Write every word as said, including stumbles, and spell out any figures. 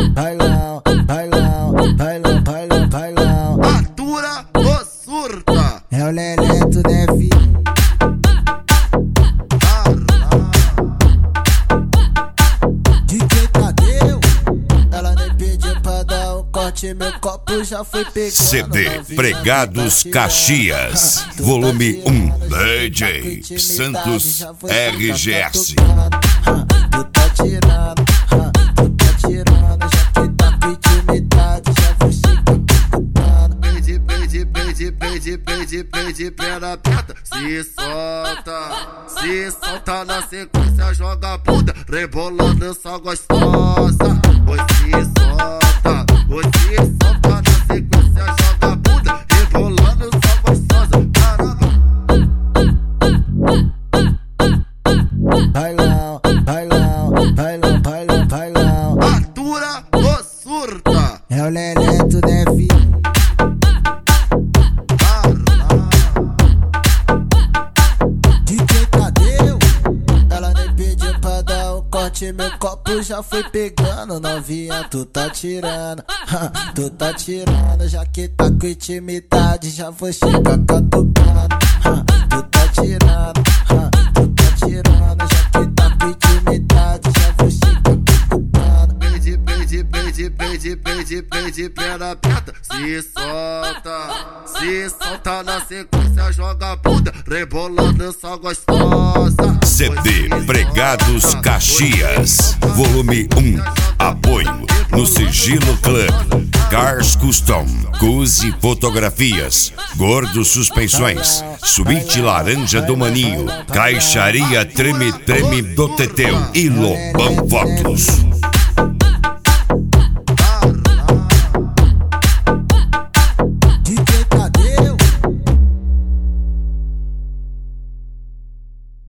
bailão, bailão, bailão, bailão, bailão. Atura ou surta? É o Leleto, né, filho? D J Tadeu, ela nem pediu pra dar um corte, meu copo já foi pegando. C D Pregados Caxias, volume um, D J Santos R G S. Tu tá tirando, tu tá tirando, já que tá com intimidade, já vou chegar preocupando. Pede, pede, pede, pede, pede, pede, perna aperta, se solta, se solta na sequência, joga a bunda, rebolando essa gostosa. Oi, se solta, oi, se solta na sequência, joga a bunda, rebolando essa gostosa. Caramba. Bailão, bailão, bailão, bailão, bailão. Atura ou surta? É o Leleto, né, filho? D J Tadeu, ela nem pediu pra dar um corte, meu copo já foi pegando. Novinha, tu tá tirando, tu tá tirando, já que tá com intimidade, já vou chegar catucando. Tu tá tirando, tu tá tirando, já que tá com intimidade, já vou chegar catucando. Pede, pede, pede, pede, pede, pede, perna aperta, se solta, se solta na sequência, joga a bunda, rebolando essa gostosa. C D Pregados Caxias, volume um, apoio no Sigilo Club, Cars Custom, Cuzi Fotografias, Gordo Suspensões, Suíte Laranja do Maninho, Caixaria Treme Treme do Teteu e Lobão Fotos.